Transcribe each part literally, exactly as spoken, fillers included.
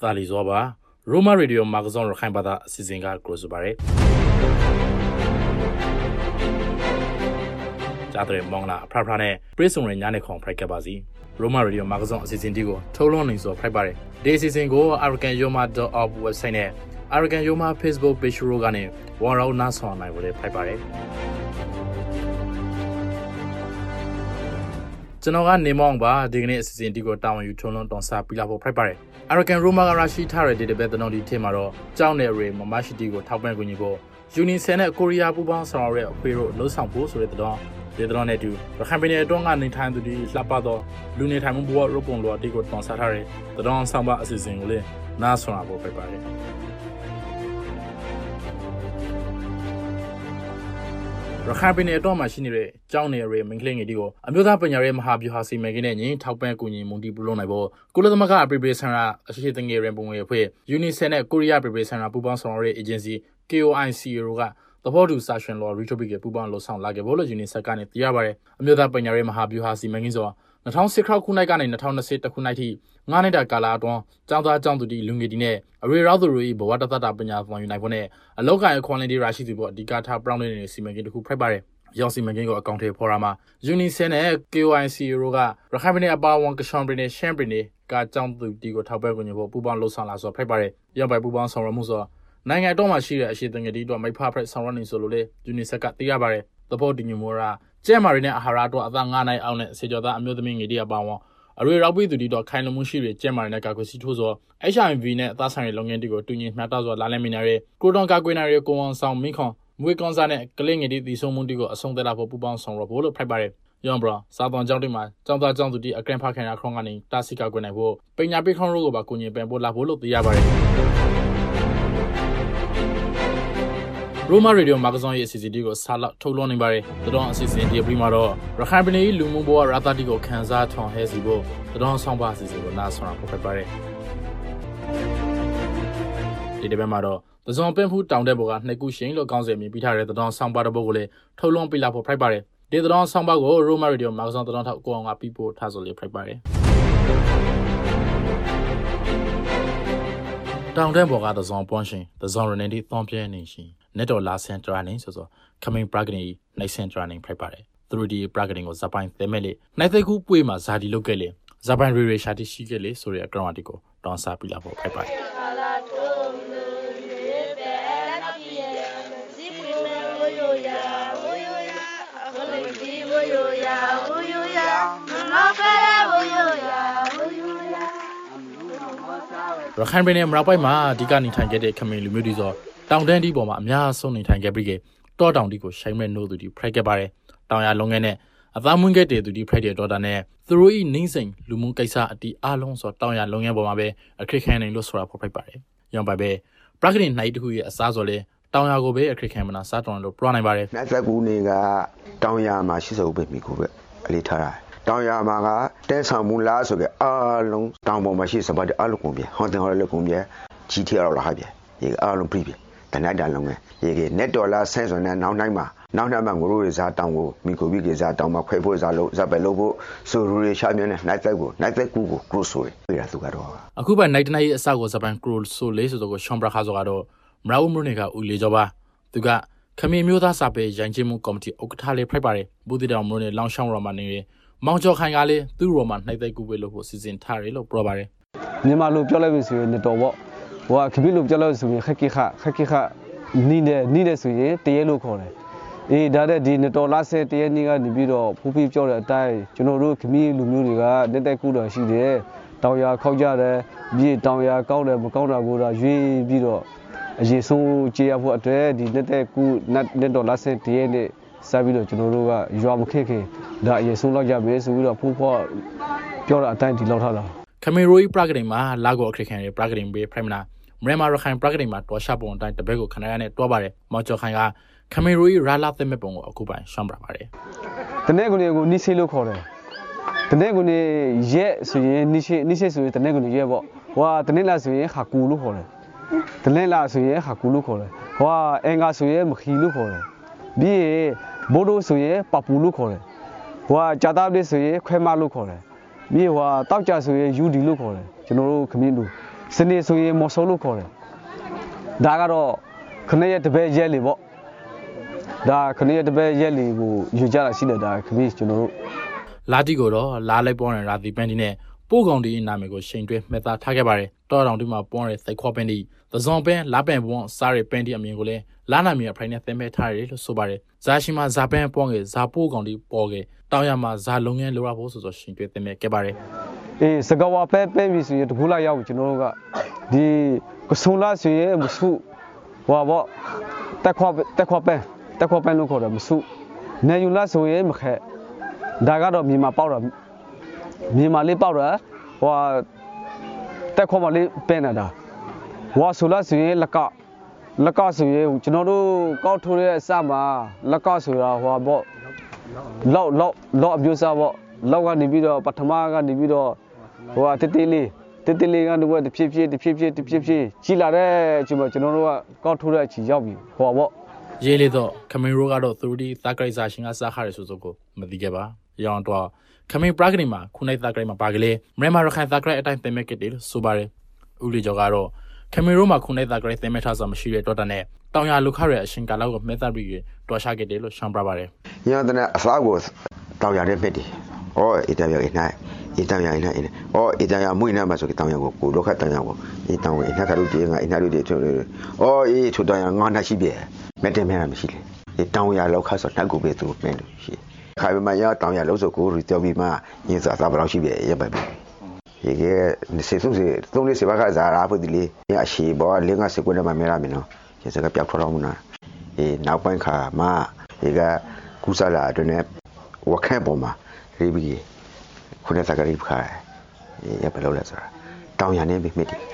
Thali Zoba, Roma Radio Magazine Rakhainbada Sizinga Cruzubare. Jadre Mongla, Praprane, Prison Yanekon Prekabazi, Roma Radio Magazine Sizindigo, Tolon is of Prebare. This is in go, Arakan Yoma dot of website, Arakan Yoma Facebook page Rogane, Warao Nason, I will prepare. Genoa Nemongba, Dignes Indigo Town, you turn on Sapila prepare. Arakan Roma Rashi Tara did a better known Temaro, John Ere, Mamashi Digo, Tabanguinigo, Juni Senate, Korea, Buban, Sorry, Quero, no samples with the dawn. They don't let you. The company don't have any time to do Lapado, Luni Time Board, Rupon, Digo, Tonsatare, the Don Samba assisting Lee, National prepare. The company don't machinery, Johnny Ray, Minkling Idigo, a muta penare Mahabu Hasi Magini, Taupanguni, Mundi Bulonabo, Kulamaka Pribesana, associating a rainbow way, Unisene, Korea Pribesana, Buban Sonore Agency, K O I C Ruga. The Portu Station Law, Richobig, Puban, Lo Sound like a Vology in Sakani, Tiabare, a muta penare Mahabu Hasi Magizo, the town Sikra Kunagan in the town of Seta Kunati, Nanida Galadon, Janda Jan to the Lungidine, a real other Rui, but what that Benya von Univone, a local quality Rashid, the Gata Brown in Simagin who prepare. Yossi Magingo account Porama, Juni Sene, K O I C Ruga, Rahabine about one Chambrine, Chambrine, got down to Digo Tabergo, Puban Lo Sound as a prepare, Yaba Puban Soramuzo. Nine I don't want to see a deed on my papa surrounding Solole, Junisaka Tiabare, the boarding Mura, Gemarina Harado, Avangana on it, Sejoda, and Mudaming idea Bawa. A real rabbi to the dog kind of mushi, Gemarina Cacosituzo, Asia and Vine, that's how long indigo, Tunis matters or Lalaminare, Cordon Caguinare, go on some Mikon, Wiconzane, Killing it, the Somundigo, a song that up for Puban Son Robolo Prepare. Yombra, Southern Jaldima, Jamba John to the a grandpa and a crongani, Tassica Guenevo, Pena Bicon Ruba, Cunye, Bambo Labolo, the Yabare. Roma Radio Magazine is Digo Sala Toloni Barry, the Don assist in the Primaro, Rahabini, Lumumbo, Ratadigo, Kanza, Ton Hesibo, the Don Sambas is National Prepare. The Bemaro, the Zompen who down the Boga, negotiating Loganze, Pitare, the Don Samba Bogole, Tolon Pilapo Prepare. The Don Sambago, Roma Radio Magazine, the Don go on people, Tazoli Prepare. Down the Boga, the Zon Ponching, the Zon Renetti, Thompian Nation. Neto last center running so coming bragging nice center running prepare. Through the bragging was Zapan family. Neither good Puma Zadi locally. Zapan Riri Shati Shigele, sorry, a grammatical. Don't sapila for prepare. Rahanbene Rapaima, Digani Tangate coming Lumidizo. Down Dandy Bomba, Mia Sony Tangabrige, Dor down Dico, Shaman no to the Pregabare, down a longene, a Vamungate to the Predator Dordane, through Ningsing, Lumukaisa, the Alons or Tonya Longabomabe, a crick hand in Losra for Prepare. Young Babe, Bragging night who is Sazole, Tonya Gobe, a crick hand and Saturn or Pronabare. Nataguniga, Tonya Mashiso with me, Litera. Tonya Maga, there's some moonlight so get Along, down Bomashis about the Alucumbia, Haunting Holocumbia, G T R or Habia, Alum Preview. The night along a net dollar cents on now Naima. Now Namanguru is at Tango, Miko is at Tama Quavos are Zabelogo, so Ruri Champion, Night Google, Night Google, Crusoe. We have to go. A Cuba night night Sagos upon cruel so lazy to go Shambra Hazard, Mrau Munica, Ulijoba, Tuga, Kami Muta Sape, Janjimu Committee, Okatale Prepare, Budida Mune, Longsham Romani, Mount Hangale, two Roman, Night Google season Tarilo, Probare. Nimalu Jolavis in the door. Wa Kibilu Jalos, Hakika, Hakika, Nina, Nina Suye, the yellow corner. E Dada di Netola said the ending at the Bido, Pupi Jola Tai, Juno Kimi, Lumuga, Netakuda, she there, Tauya, Kaujada, Bi Tauya, Kauda, Bukona Gura, Ji Bido, Jesu, Chia, what the Netaku, not Netola said the end, Sabido, Junoruga, Joam Keke, that Yesula Jabes, with a Pupa, Pure Time to Lotala. Cameroi Pragadima, Lago Crican, Pragadin Bay Premna, Mrema Rahan Pragadima, to a shop on time to Bego Canane, Tobare, Mocho Hanga, Cameroi Rala the Mepon, Occupy, Shambra Bare. The Neguni Nisilo Corre. The Neguni, yes, Nishi with the Neguni Yevo, Wa the Nela Suye, Hakulu Corre. The Nela Suye, Hakulu Corre. Wa Enga Suye, Mhilu Corre. Be Bodo Suye, Papulu Corre. Wa Jadabe Suye, Quemalu Corre. Me wa Tauja Suye, Yudi Lucore, General Camino. စနေဆိုရင်မော်ဆိုလို့ခေါ်တယ်ဒါကတော့ခဏရက်တပည့်ရဲလေပေါ့ဒါခဏရက်တပည့်ရဲလေကိုယူကြတာရှိတယ်ဒါခမီးကျွန်တော်တို့လာတီကိုတော့လာလိုက်ပေါ်တဲ့ရာသီပန်းတီနဲ့ပို့ကောင်တီနာမည်ကိုရှိန်တွဲမှတ်သားထားခဲ့ပါတယ်တော်တောင်တီမှာပေါ်တဲ့စိတ်ခေါ်ပန်းတီသဇွန်ပန်းလာပန်ပွန်စားရပန်းတီအမြင်ကိုလည်းလာနာမည်အဖိုင်နဲ့သင်မဲ့ထားရတယ်လို့ဆိုပါတယ်ဇာရှိမှာဇာပန်းပေါ်ငယ်ဇာပို့ကောင်တီပေါ်ခဲ့တောင်ရမှာဇာလုံငန်းလိုရဖို့ဆိုဆိုရှိန်တွဲသင်မဲ့ခဲ့ပါတယ်အေးစကဝါပဲပဲပြီဆိုရင်တကူလာရောက်ကျွန်တော်တို့ကဒီကဆုံလာဆိုရင်မစုဟွာပေါ့တက်ခွတက်ခွပန်းတက်ခွပန်းလို့ခေါ်တယ်မစုနေယူလာဆိုရင်မခဲဒါကတော့မြေမှာပေါက်တာမြေမှာလေးပေါက်တာဟွာတက်ခွမလေးပန်းနေတာဟွာဆိုလာဆိုရင်လကလကဆိုရင်ကျွန်တော်တို့ကောက်ထိုးတဲ့အစမှာလကဆိုတာဟွာပေါ့လောက်လောက်လောက်အပြိုးစားပေါ့လောက်ကနေပြီးတော့ပထမကနေပြီးတော့ဟိုကတေးသေးလေးတေးသေးလေးကနေပြီးတဖြည်းဖြည်းတဖြည်းဖြည်းတဖြည်းဖြည်းကြီးလာတဲ့အချိန်မှာကျွန်တော်တို့ကကောက်ထိုးတဲ့အချိန်ရောက်ပြီဟိုပေါ့ရေးလေတော့ခမင်းရိုးကတော့သူတို့သက်ကရိစာရှင်ကစားခရဆိုဆိုကိုမသိခဲ့ပါရောင်းတော့ခမင်းပရဂနီမှာခုနိုင်သက်ကရိမှာပါကလေးမရမရခိုင်သက်ကရိအတိုင်းတင်မဲ့ကတည်းလို့ဆိုပါတယ်ဦးလီကျော်ကတော့ခမင်းရိုးမှာခုနိုင်သက်ကရိတင်မဲ့ထားဆိုမရှိတဲ့တော့တနဲ့တောင်ရလူခရရဲ့အရှင်ကာလောက်ကိုမဲသက်ပြီးတော်ရှာခဲ့တယ်လို့ရှောင်းပြပါတယ်ညတဲ့အစားကိုတောင်ရတဲ့ဖြစ်တယ်ဩအေတရရနိုင်အေတရရနိုင်ဩအေတရမွေးနေမှာဆိုတောင်ရကိုကိုလောက်ခတောင်ရကိုအေတောင်ကိုအနှက်ခလူကြီးငါအနှက်လူကြီးထွန်းဩအေးထွတောင်ရငါနှက်ရှိပြဲမတင်မဲမရှိလေအေတောင်ရလောက်ခဆိုနှက်ကိုပဲသူမင်းလို့ရှိခါပမာရတောင်ရလောက်ဆိုကိုရီတောပြီးမှညင်စားစားဘလောက်ရှိပြဲရပ်ပါပြီရေကစေစုစေသုံးလေးစေပါကစားရာဖို့ဒီလေအရှိဘောလင်းကစကွနဲ့မမဲရမင်းနော်ကျေစကပြောက်ထော်တော်မနာအေနောက်ပိုင်းခါမှဒီကကူးစားလာအတွင်းနဲ့ဝခန့်ပေါ်မှာရိပ်ပြီးခုနကစကရိပ်ခါရဘယ်လိုလဲဆိုတာတောင်ရနေပြီမြစ်တယ်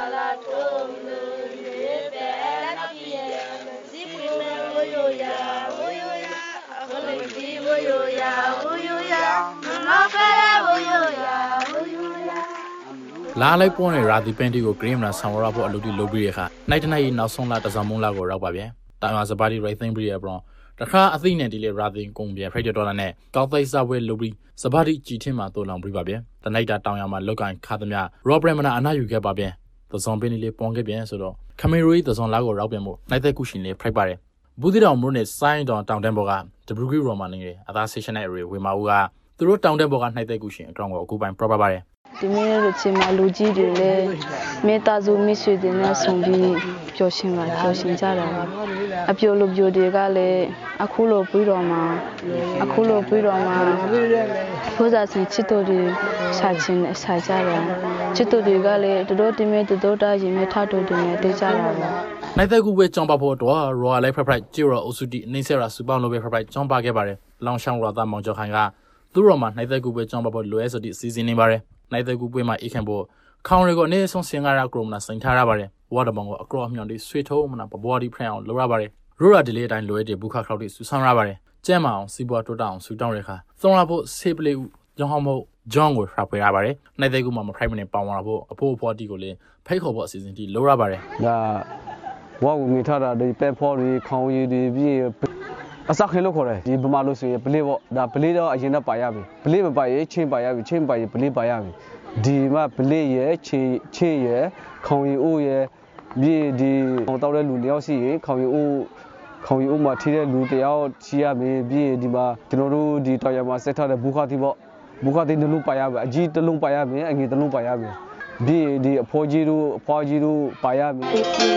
လာလိုက်ပေါ်နေရာဒီပန်တီကိုဂရင်းမနာဆောင်ရဖို့အလုပ်တွေလုပ်ပြီးရခါနိုင်တနိုင်နောက်ဆုံးလာတစောင်းမုံလာကိုရောက်ပါဗျ။တာမစပါတီရိုက်သိန်းပြီးရပရောတခါအသိနဲ့ဒီလေရာသင်းကုန်ပြန်ဖရိုက်ဒေါ်လာနဲ့ကောက်သိစပွဲလုပ်ပြီးစပါတီကြည်ထင်းမှာတိုးလောင်ပြီးပါဗျ။တနိုက်တာတောင်ရမှာလောက်ကန်ခါသမျှရောဘရမနာအနာယူခဲ့ပါဗျ။သဇွန်ပင်းလေးပွန်ခဲ့ပြန်ဆိုတော့ခမေရိုသဇွန်လာကိုရောက်ပြန်မို့နိုင်တဲ့ကုရှင်လေးဖရိုက်ပါတယ်။ဘူးတီတောင်မြို့နယ်ဆိုင်းတောင်တောင်တန်းဘော်ကဒဘရူဂီရော်မာနေအသားဆေးရှင်နဲ့ရေဝေမာဦးကသူတို့တောင်တန်းဘော်ကနိုင်တဲ့ကုရှင်အကောင်ကိုအခုပိုင်းပြပါပါတယ်ဒီမင်းတို့ချင်းမလူကြီးတွေလည်းမေတ္တာစုမိတ်ဆွေတွေနဲ့ဆုံပြီးပျော်ရွှင်ပါပျော်ရွှင်ကြတာအပြိုလူပြိုတွေကလည်းအခုလိုပြီးတော့မှအခုလိုပြီးတော့မှဘုရားရှင်ချစ်တော်တွေစာချင်းနဲ့စာကြတာချစ်တော်တွေကလည်းတတော်တင်မဲ့တတော်တာရင်မဲ့ထတော်တွေနဲ့တေးကြတာပါနိုင်တဲ့ကူပဲကြောင်းပါဖို့တော့ရော်လိုက်ဖက်ဖက်ဂျီရောအုစုတီနေဆရာစူပေါင်းလိုပဲဖက်ဖက်ကြောင်းပါခဲ့ပါတယ်လောင်ရှောင်းရတာမောင်ကျော်ခိုင်ကသူ့ရော်မှာနိုင်တဲ့ကူပဲကြောင်းပါဖို့လွယ်ဆိုတီစီစဉ်နေပါတယ်နိုင်တဲ့ကူပွဲမှာအိခံဖို့ခေါင်းရီကိုအနေဆုံးစင်ကားရကရုံနာစိန်ထားရပါတယ်ဝါဒဘောင်ကိုအကောအမြောင်လေးဆွေထုံးမနာပဘော်ဒီဖရန်အောင်လုပ်ရပါတယ်ရိုရာဒီလေးအတိုင်းလွယ်တဲ့ဘူခါခလောက်တွေစူဆောင်ရပါတယ်ကျဲမအောင်စီပွားတိုးတောင်စူတောင်းရခါသုံးရဖို့ဆေးပလေးဦးကြောင်းဟောင်းမို့ဂျွန်ကိုဖျက်ပေးရပါတယ်နိုင်တဲ့ကူမှာမဖရိုက်မနေပေါင်လာဖို့အဖို့အဖော်တီကိုလည်းဖိတ်ခေါ်ဖို့အစီအစဉ်တီလုပ်ရပါတယ်ဒါဝါကိုမိထားတာဒီပဲဖော်တွေခေါင်းရည်တွေပြီးအစခေလို့ခေါ်တယ်ဒီဗမာလို့ဆိုရင်ပလေးပေါ့ဒါပလေးတော့အရင်တော့ပါရပြီပလေးမပါရင်ချင်းပါရပြီချင်းပါရင်ပလေးပါရပြီဒီမှာပလေးရဲ့ချင်းချင်းရဲ့ခေါင်းရည်အိုးရဲ့မြေဒီခေါင်းတောက်တဲ့လူတယောက်ရှိရင်ခေါင်းရည်အိုးခေါင်းရည်အိုးမှာထိတဲ့လူတယောက်ရှိရမယ်ပြီးဒီမှာကျွန်တော်တို့ဒီတောင်ရမှာဆက်ထားတဲ့ဘူခါတီပေါ့ဘူခါတီနှလုံးပါရမယ်အကြီးတစ်လုံးပါရမယ်အငယ်တစ်လုံးပါရမယ်ပြီးဒီအဖိုးကြီးတို့အဖွားကြီးတို့ပါရမယ်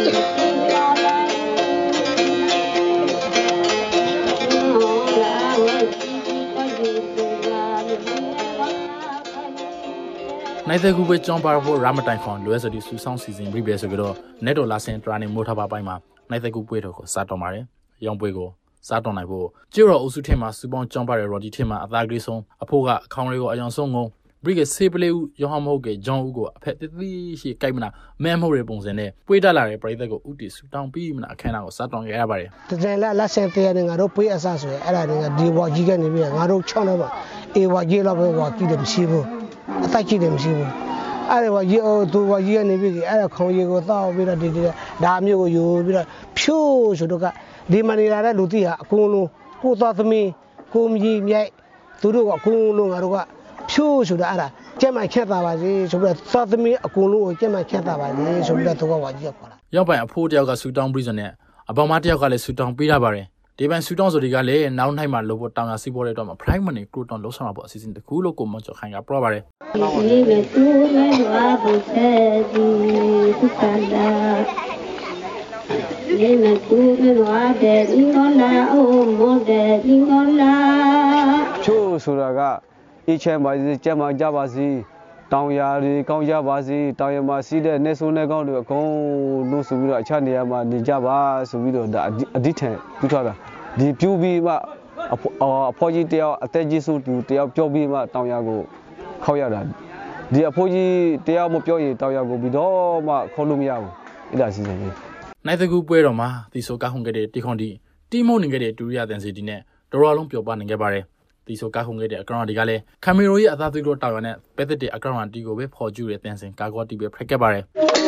နိုင်တဲ့ကူပဲကြောင်းပါဖို့ရာမတိုင်ခွန်လွယ်စတီစူဆောင်းစီစဉ်ပြီးပဲဆိုကြတော့နေတော်လာစင်တရာနေမိုးထားပါပိုင်းမှာနိုင်တဲ့ကူပွဲတော်ကိုစားတော်ပါတယ်ရောင်ပွဲကိုစားတော်နိုင်ဖို့ကျိုးတော်အုပ်စုထင်းမှာစူပေါင်းကြောင်းပါတဲ့ရော်ဒီထင်းမှာအသားကလေးဆုံးအဖို့ကအခေါင်းလေးကိုအယောင်ဆုံးငုံဘရိကဆေးပလေးဦးရောင်းမဟုတ်ကဂျွန်ဦးကိုအဖက်တသိရှိကြိုက်မနာမဲမဟုတ်တဲ့ပုံစံနဲ့ပွေးတက်လာတဲ့ပရိသတ်ကိုဥတီဆူတောင်းပြီးမနာအခမ်းအနားကိုစားတော်ခဲ့ရပါတယ်တကယ်လားလက်ဆယ်တရားနဲ့ငါတို့ပွေးအဆဆိုရင်အဲ့ဒါတွေကဒီဘွားကြီးကနေပြီးငါတို့ချောင်းတော့ပါအေဝါကြီးလောက်ပဲဝါကြီးတယ်မရှိဘူးအသက်ကြီးတယ်မရှိဘူးအဲ့ဒါကရေသူကရေကနေပြီးအဲ့ဒါခေါင်းရေကိုသောက်ပြီးတော့ဒီဒီဒါမျိုးကိုယူပြီးတော့ဖြိုးဆိုတော့ကဒီမနေလာတဲ့လူတီးဟာအကုန်လုံးကိုသွားသမီးကိုမြည်မြိုက်သူတို့ကအကုန်လုံးငါတို့ကဖြိုးဆိုတာအဲ့ဒါကျက်မှခက်တာပါစေဆိုပြီးတော့သာသမီအကုန်လုံးကိုကျက်မှခက်တာပါစေဆိုပြီးတော့သူကဝါကြီးခေါ်လာရောက်ပိုင်အဖိုးတယောက်ကဆူတောင်းပြီးဆိုနဲ့အပေါမတယောက်ကလည်းဆူတောင်းပေးထားပါတယ်ဒီပန်ဆူတောင်းဆိုဒီကလည်းနောက်နိုင်မှာလို့ပေါ်တောင်ရစီပေါ်တဲ့တော့မှာ prime money ကရိုတောင်းလောက်ဆောင်တော့ပေါ့အစီအစဉ်တခုလို့ကိုမကျော်ခိုင်ကပြောပါတယ်ဒီပဲသူပဲတော့ဘူးတဲ့ဒီသူကလာဒီမဲ့သူပဲတော့တဲ့ဒီကောလာအိုးမိုးတဲ့ဒီကောလာချို့ဆိုတာကအေးချမ်းပါစေကြမ်းမှကြပါစေတောင်ယာတွေကောင်းကြပါစေတောင်ယာမှာစီးတဲ့နေဆိုးနေကောင်းတွေအကုန်လို့ဆိုပြီးတော့အခြားနေရာမှာနေကြပါဆိုပြီးတော့ဒါအဓိထန်ပြုထားတာဒီပြူပြီးမှအဖိုးကြီးတယောက်အသက်ကြီးစုသူတယောက်ပြောပြီးမှတောင်ယာကိုခောက်ရတာဒီအဖိုးကြီးတယောက်မပြောရင်တောင်ယာကိုပြီးတော့မှခေါ်လို့မရဘူးအဲ့ဒါစီစဉ်လေးနိုင်တကူပွဲတော်မှာဒီဆိုကားခုန်ခဲ့တဲ့တီခွန်တီတီမုန်နေခဲ့တဲ့ဒူရီယာတန်စီတီနဲ့တော်တော်လုံးပျော်ပါနေခဲ့ပါတယ်ဒီဆိုကားခုန်ခဲ့တဲ့အကောင်ဒီကလည်းကင်မီရိုရဲ့အသားသွေးတော်တောင်ရနဲ့ပဲသက်တဲ့အကောင်တီကိုပဲဖော်ကျူတဲ့တန်စင်ကာကောတီပဲဖရက်ခဲ့ပါတယ်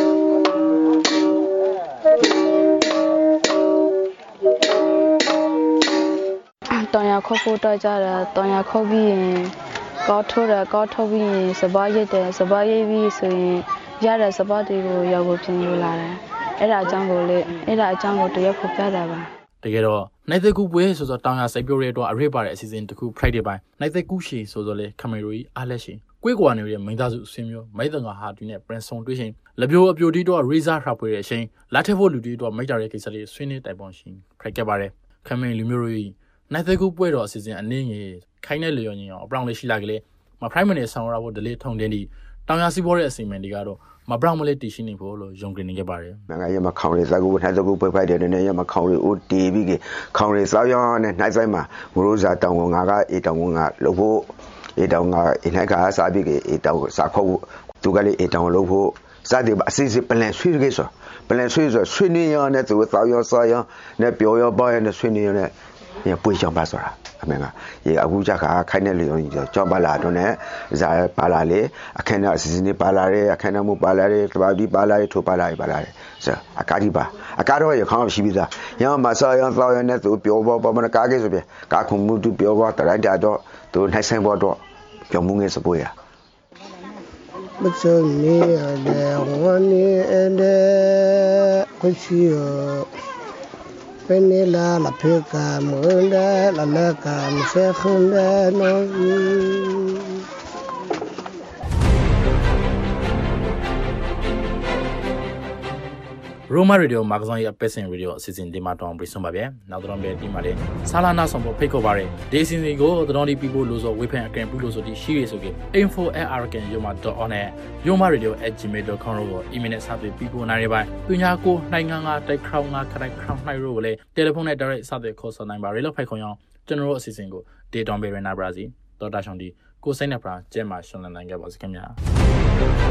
တောင်ရခေါ်ဖို့တော့ကြတာတောင်ရခေါ်ပြီးရင်ကောက်ထိုးတယ်ကောက်ထုတ်ပြီးရင်စပါးရိတ်တယ်စပါးရိတ်ပြီးဆိုရင်ရတဲ့စပါးတွေကိုရောက်ကိုပြင်ယူလာတယ်အဲ့ဒါအကြောင်းကိုလေအဲ့ဒါအကြောင်းကိုတရက်ဖို့ပြတာပါတကယ်တော့နိုင်သက်ကူပွဲဆိုတော့တောင်ရစိုက်ပျိုးရဲတော့အရေးပါတဲ့အစီအစဉ်တစ်ခု Friday ပိုင်းနိုင်သက်ကူရှီဆိုတော့လေကင်မရိုကြီးအားလက်ရှင်ကွေးကွာနေတဲ့မိသားစုအစင်းမျိုးမိတ်တငါဟာတူနဲ့ပရင်ဆုံတွေ့ရှင်လက်ပြိုးအပြိုတီတော့ Razor ထပ်ပွေတဲ့အချိန်လက်ထက်ဖို့လူတီတော့မိတ်တာရဲ့ကိစ္စလေးဆွေးနွေးတိုင်ပွန်ရှင်ဖရက်ခဲ့ပါတယ်ကင်မရီလူမျိုးတွေနိုင်သက်ကူပွဲတော့အစီအစဉ်အနေငယ်ခိုင်းတဲ့လျော်ညင်အောင်အပရောင်လေးရှိလာကြလေမ prime minister ဆောင်ရဖို့ဒလေးထုံတင်းဒီတောင်ရစီပေါ်တဲ့အစီအမံတွေကတော့မဘရောင်မလေးတည်ရှိနေဖို့လို့ယုံကြည်နေကြပါတယ်။ငါရမခေါင်းလေးစကူနိုင်စကူပိတ်ဖိုက်တယ်နဲ့ရမခေါင်းလေးဦးတီးပြီးခေါင်းလေးစောင်းရောင်းနဲ့နိုင်ဆိုင်မှာမရိုးစာတောင်ငါကအေတောင်ငါလို့ဖို့အေတောင်ငါအနိုင်ကစားပြီးအေတောင်စာခုတ်သူကလေးအေတောင်လို့ဖို့စတဲ့အစီအစဉ်ပလန်ဆွေးကြဆိုပလန်ဆွေးဆိုဆွေးနေရတဲ့သူစောင်းရောစောင်းရောနဲ့ပြောရောပါရနဲ့ဆွေးနေရတဲ့ရပွေချောင်းပါဆိုတာအမေကရေအခုကြခါခိုင်းတဲ့လူကြီးကြောက်ပါလာတော့နဲ့ဇာပါလာလေအခန်းအစီအစဉ်တွေပါလာတယ်အခန်းမှုပါလာတယ်တဘာဒီပါလာတယ်ထိုပါလာတယ်ပါလာတယ်ဆိုအကားဒီပါအကားတော့ရခေါင်းရှိပြီးသားရမဆောရသောရနဲ့သူပြောပေါ်ပေါ်မကားကေဆိုပြကာခုမှုသူပြောပေါ်တရိုင်းတာတော့သူနိုင်ဆိုင်ပေါ်တော့ပြောမှုငယ်စပွေရမစုံနေတယ်ဝန်းနေတယ်ခွချီပင်နေလာလဖေကမွန်းတယ်လလကမဆက်ခွန်းတယ်နော်ရိုမာရေဒီယိုမာဂဇွန်ရဲ့ပက်စင်ရေဒီယိုအစီအစဉ်ဒီမှာတောင်းပြီးဆုံးပါဗျ။နောက်တော့လည်းဒီမှာလည်းဆာလာနာဆောင်ဖို့ဖိတ်ခေါ်ပါရယ်။ဒီအစီအစဉ်ကိုတော်ဒီပီပိုလို့ဆိုဝေဖန်အကင်ပူလို့ဆိုဒီရှိရဆိုကေ info at arkan yoma dot on နဲ့ yomaradio at gmail dot com ကိုအီးမေးလ်နဲ့ဆက်သွယ်ပီပိုနိုင်ရပါ။သူညာကိုနိုင်ငါငါတိုက်ခေါင်းငါခရိုက်ခေါင်းနိုင်ရိုးကိုလည်းတယ်လီဖုန်းနဲ့ direct ဆက်သွယ်ခေါ်ဆိုနိုင်ပါရယ်လို့ဖိတ်ခေါ်ရအောင်ကျွန်တော်တို့အစီအစဉ်ကိုဒေတောင်ဘေရနာဘရာဇီဒေါက်တာရှောင်းဒီကိုစိတ်နဲ့ပရာကျဲမှာရှင်လန်နိုင်ခဲ့ပါစခင်ဗျာ။